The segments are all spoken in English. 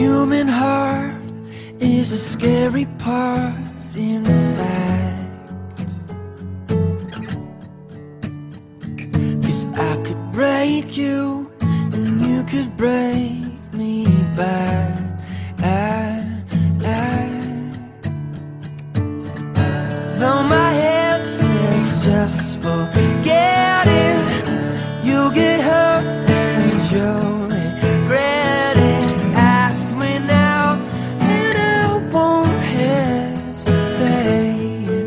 human heart is a scary part, in fact. 'Cause I could break you and you could break me back. Though my head says just forget it, you get hurt and you'll regret it. Ask me now and I won't hesitate.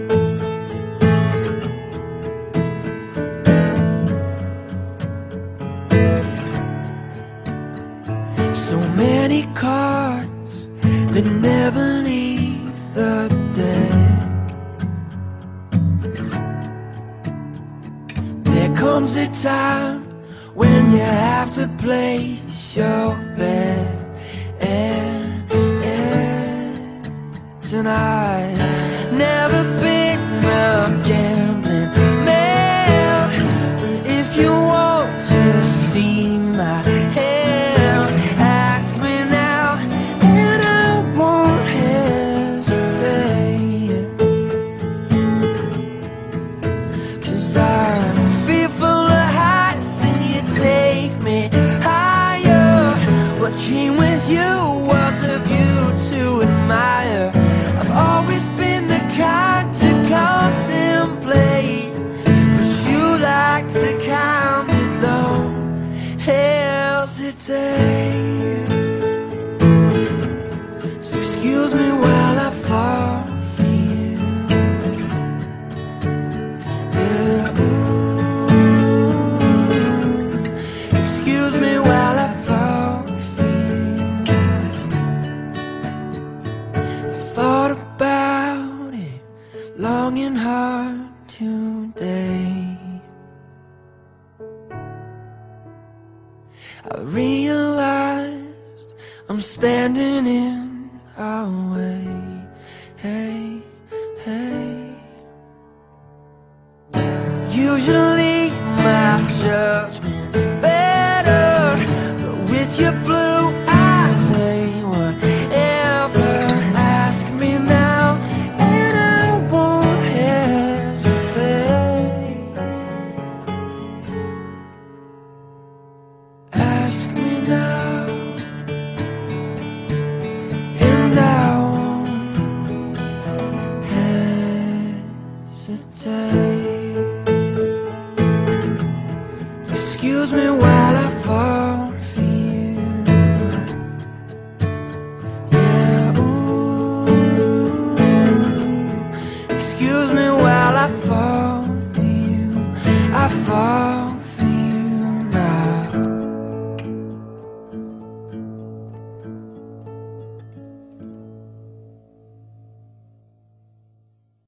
So many cards that never leave the deck. There comes a time when you have to place your bet. Tonight, never been a gambling man, but if you want to see my hand, ask me now and I won't hesitate. 'Cause I'm fearful of heights and you take me higher. What came with you was a view to admire. I've always been the kind to contemplate, but you like the kind that don't hesitate. So excuse me while I fall for you. Yeah, ooh. Excuse me while I fall for you. I thought about it long and hard today. I realized I'm standing in our way. Hey, hey. Usually my judgment's better, but with your blue eyes, hey, whatever. Ask me now and I won't hesitate. Ask me now and I won't hesitate. Excuse me while